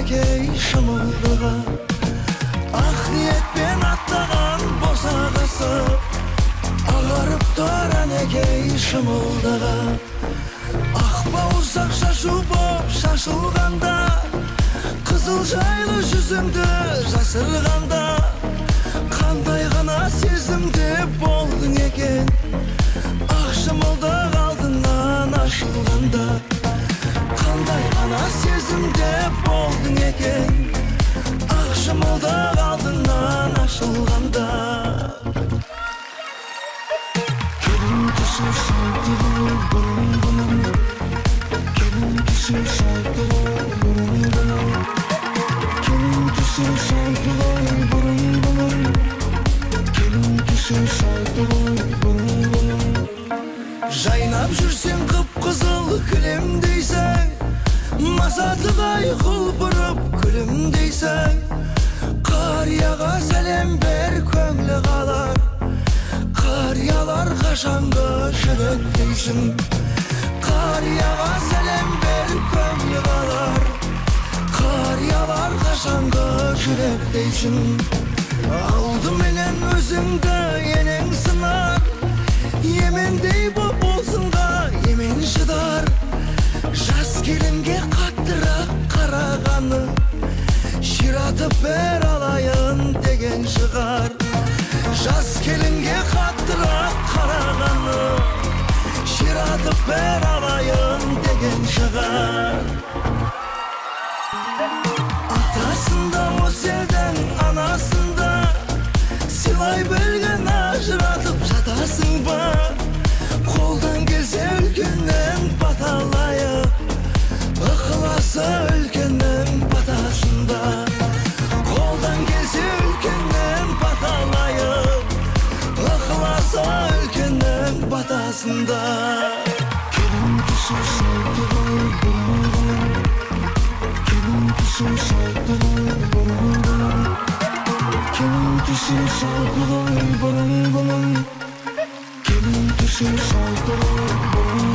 энекей шымылдығы, ақ ниетпен аттаған босағасы, ағарып тұр энекей шымылдығы. Ақ бауырсақ шашу боп шашылғанда, қызыл жайлы жүзіңді жасырғанда, қандай ғана сезімде болдың екен, ақ шымылдық алдыңнан ашылғанда. Қандай ғана сезімде болдың екен, ақ шымылдық алдыңнан ашылғанда. Келін түсі салдығы бұрын-бұрын, келін түсі салдығы бұрын-бұрын, келін түсі салдығы бұрын-бұрын, келін түсі салдығы бұрын-бұрын. Жайнап жүрсең қып-қызыл кілемдейсің, масатыдай құлпырып күлімдейсің. Қарияға сәлем бер, көңілі қалар, қариялар қашанғы жүректейсің. Қарияға сәлем бер, көңілі қалар, қариялар қашанғы жүректейсің. Алдыменен өзіңді енең сынар, емендей боп болсынға емен шыдар. Жас келінге қаттырақ қарағаны, ширатып бер алайын деген шығар. Жас келінге қаттырақ қарағаны, ширатып бер алайын деген шығар. Атасында осы елдің анасында, сыйлай білген ажыратып жатасың ба? Қолдан келсе үлкеннен баталайық, ықыласы үлкеннің батасында. Қолдан келсе үлкеннен баталайық, ықыласы үлкеннің батасында. Келін түсі салдығы бұрын-бұрын, келін түсі салдығы бұрын-бұрын, келін түсі салдығы бұрын-бұрын, келін түсі салдығы бұрын-бұрын.